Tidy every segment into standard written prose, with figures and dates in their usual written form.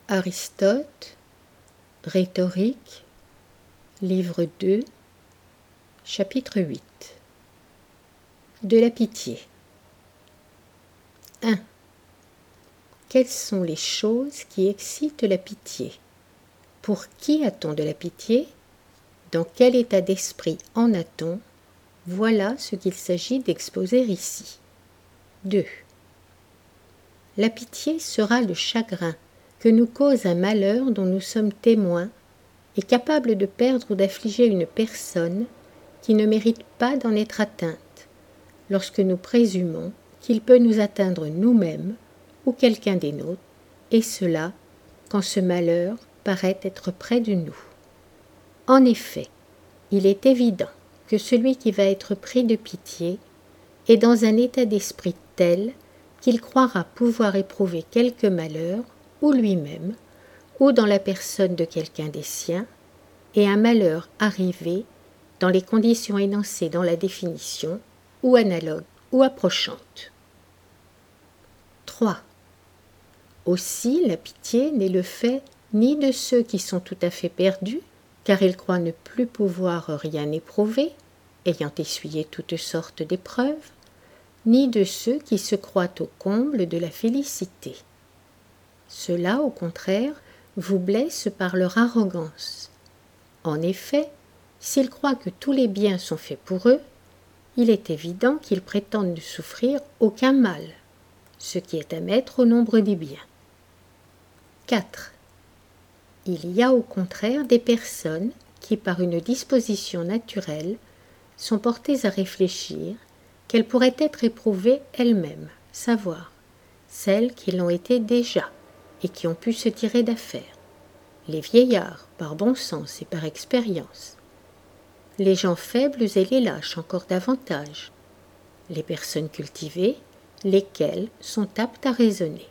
Aristote, Rhétorique, livre 2, chapitre 8. De la pitié. 1. Quelles sont les choses qui excitent la pitié? Pour qui a-t-on de la pitié? Dans quel état d'esprit en a-t-on? Voilà ce qu'il s'agit d'exposer ici. 2. La pitié sera le chagrin que nous cause un malheur dont nous sommes témoins et capable de perdre ou d'affliger une personne qui ne mérite pas d'en être atteinte, lorsque nous présumons qu'il peut nous atteindre nous-mêmes ou quelqu'un des nôtres, et cela quand ce malheur paraît être près de nous. En effet, il est évident que celui qui va être pris de pitié est dans un état d'esprit tel qu'il croira pouvoir éprouver quelque malheur, ou lui-même, ou dans la personne de quelqu'un des siens, et un malheur arrivé dans les conditions énoncées dans la définition, ou analogue ou approchante. 3. Aussi, la pitié n'est le fait ni de ceux qui sont tout à fait perdus, car ils croient ne plus pouvoir rien éprouver, ayant essuyé toutes sortes d'épreuves, ni de ceux qui se croient au comble de la félicité. Ceux-là, au contraire, vous blessent par leur arrogance. En effet, s'ils croient que tous les biens sont faits pour eux, il est évident qu'ils prétendent ne souffrir aucun mal, ce qui est à mettre au nombre des biens. 4. Il y a au contraire des personnes qui, par une disposition naturelle, sont portées à réfléchir qu'elles pourraient être éprouvées elles-mêmes, savoir, celles qui l'ont été déjà et qui ont pu se tirer d'affaire, les vieillards par bon sens et par expérience, les gens faibles et les lâches encore davantage, les personnes cultivées, lesquelles sont aptes à raisonner.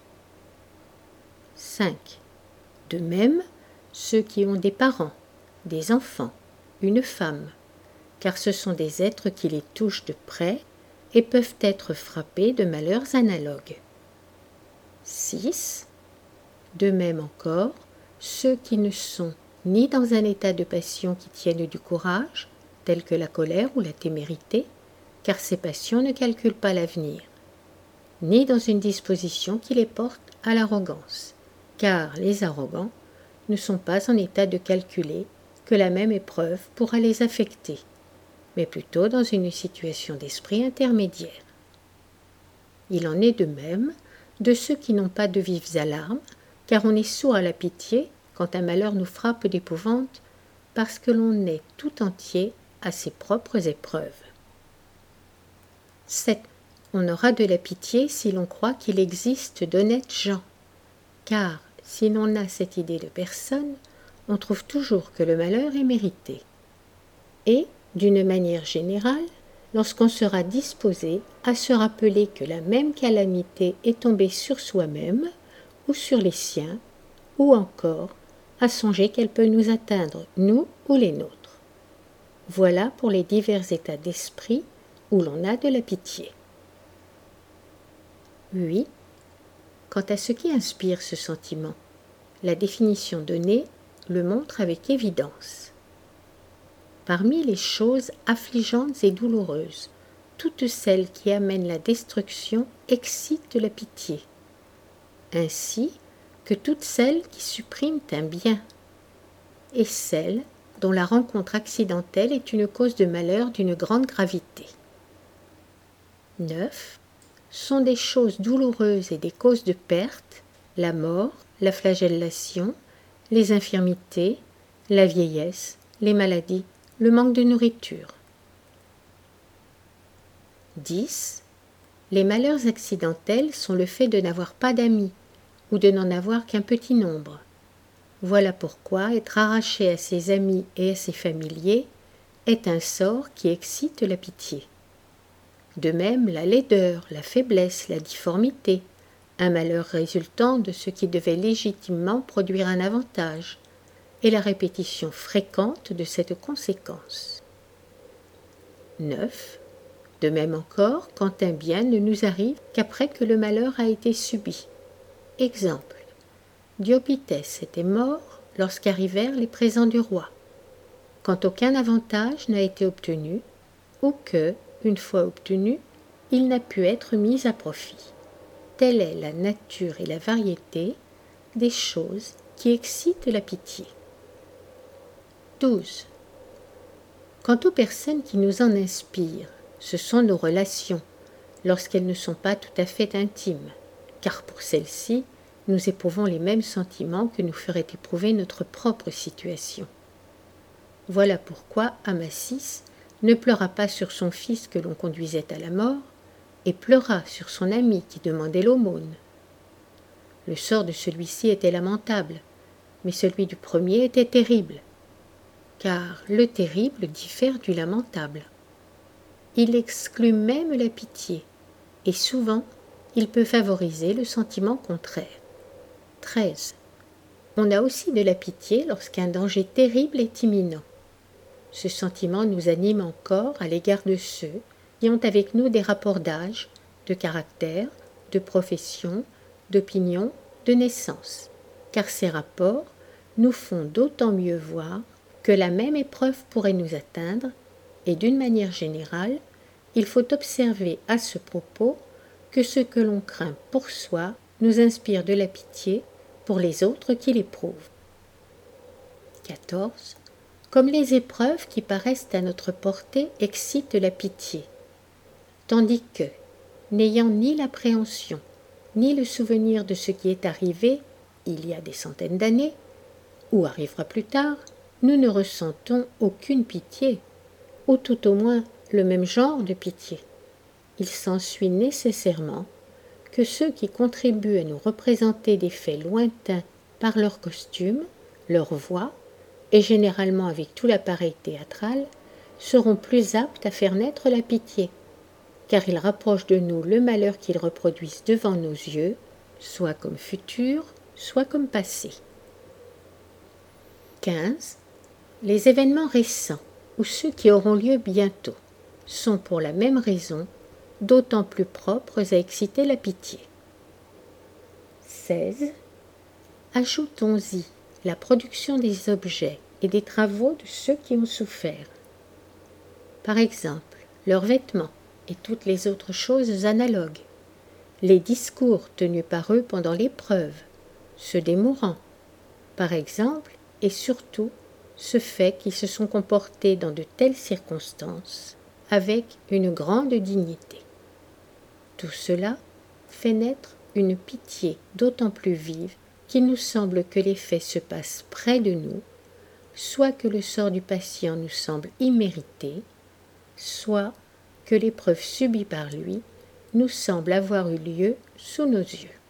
5. De même, ceux qui ont des parents, des enfants, une femme, car ce sont des êtres qui les touchent de près et peuvent être frappés de malheurs analogues. 6. De même encore, ceux qui ne sont ni dans un état de passion qui tienne du courage, tel que la colère ou la témérité, car ces passions ne calculent pas l'avenir, ni dans une disposition qui les porte à l'arrogance, car les arrogants ne sont pas en état de calculer que la même épreuve pourra les affecter, mais plutôt dans une situation d'esprit intermédiaire. Il en est de même de ceux qui n'ont pas de vives alarmes, car on est sourd à la pitié quand un malheur nous frappe d'épouvante, parce que l'on est tout entier à ses propres épreuves. 7. On aura de la pitié si l'on croit qu'il existe d'honnêtes gens, car si l'on a cette idée de personne, on trouve toujours que le malheur est mérité. Et, d'une manière générale, lorsqu'on sera disposé à se rappeler que la même calamité est tombée sur soi-même, ou sur les siens, ou encore à songer qu'elle peut nous atteindre, nous ou les nôtres. Voilà pour les divers états d'esprit où l'on a de la pitié. 8. Quant à ce qui inspire ce sentiment, la définition donnée le montre avec évidence. Parmi les choses affligeantes et douloureuses, toutes celles qui amènent la destruction excitent la pitié, ainsi que toutes celles qui suppriment un bien, et celles dont la rencontre accidentelle est une cause de malheur d'une grande gravité. 9. Sont des choses douloureuses et des causes de perte, la mort, la flagellation, les infirmités, la vieillesse, les maladies, le manque de nourriture. 10. Les malheurs accidentels sont le fait de n'avoir pas d'amis ou de n'en avoir qu'un petit nombre. Voilà pourquoi être arraché à ses amis et à ses familiers est un sort qui excite la pitié. De même, la laideur, la faiblesse, la difformité, un malheur résultant de ce qui devait légitimement produire un avantage, et la répétition fréquente de cette conséquence. 9. De même encore, quand un bien ne nous arrive qu'après que le malheur a été subi. Exemple, Diopitès était mort lorsqu'arrivèrent les présents du roi, quand aucun avantage n'a été obtenu, ou que, une fois obtenu, il n'a pu être mis à profit. Telle est la nature et la variété des choses qui excitent la pitié. 12. Quant aux personnes qui nous en inspirent, ce sont nos relations, lorsqu'elles ne sont pas tout à fait intimes, car pour celles-ci, nous éprouvons les mêmes sentiments que nous ferait éprouver notre propre situation. Voilà pourquoi Amasis ne pleura pas sur son fils que l'on conduisait à la mort, et pleura sur son ami qui demandait l'aumône. Le sort de celui-ci était lamentable, mais celui du premier était terrible, car le terrible diffère du lamentable. Il exclut même la pitié, et souvent il peut favoriser le sentiment contraire. 13. On a aussi de la pitié lorsqu'un danger terrible est imminent. Ce sentiment nous anime encore à l'égard de ceux qui ont avec nous des rapports d'âge, de caractère, de profession, d'opinion, de naissance, car ces rapports nous font d'autant mieux voir que la même épreuve pourrait nous atteindre, et d'une manière générale, il faut observer à ce propos que ce que l'on craint pour soi nous inspire de la pitié pour les autres qui l'éprouvent. 14. Comme les épreuves qui paraissent à notre portée excitent la pitié, tandis que, n'ayant ni l'appréhension, ni le souvenir de ce qui est arrivé il y a des centaines d'années, ou arrivera plus tard, nous ne ressentons aucune pitié, ou tout au moins le même genre de pitié. Il s'ensuit nécessairement que ceux qui contribuent à nous représenter des faits lointains par leur costume, leur voix, et généralement avec tout l'appareil théâtral, seront plus aptes à faire naître la pitié, car ils rapprochent de nous le malheur qu'ils reproduisent devant nos yeux, soit comme futur, soit comme passé. 15. Les événements récents, ou ceux qui auront lieu bientôt, sont pour la même raison d'autant plus propres à exciter la pitié. 16. Ajoutons-y la production des objets et des travaux de ceux qui ont souffert. Par exemple, leurs vêtements et toutes les autres choses analogues, les discours tenus par eux pendant l'épreuve, ceux des mourants, par exemple, et surtout ce fait qu'ils se sont comportés dans de telles circonstances avec une grande dignité. Tout cela fait naître une pitié d'autant plus vive qu'il nous semble que les faits se passent près de nous, soit que le sort du patient nous semble immérité, soit que l'épreuve subie par lui nous semble avoir eu lieu sous nos yeux.